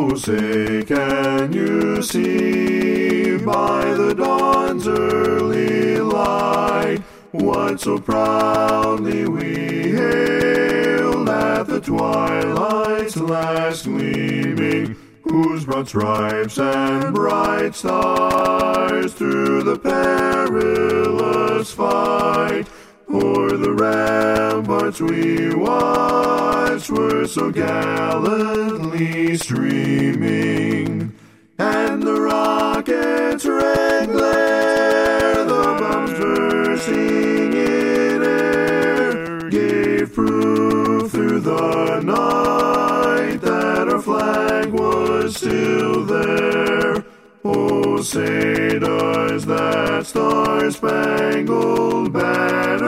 Oh, say, can you see by the dawn's early light what so proudly we hailed at the twilight's last gleaming, whose broad stripes and bright stars through the perilous fight o'er the ramparts we watched were so gallantly streaming, and the rocket's red glare, the bombs bursting in air, gave proof through the night that our flag was still there. Oh, say does that star-spangled banner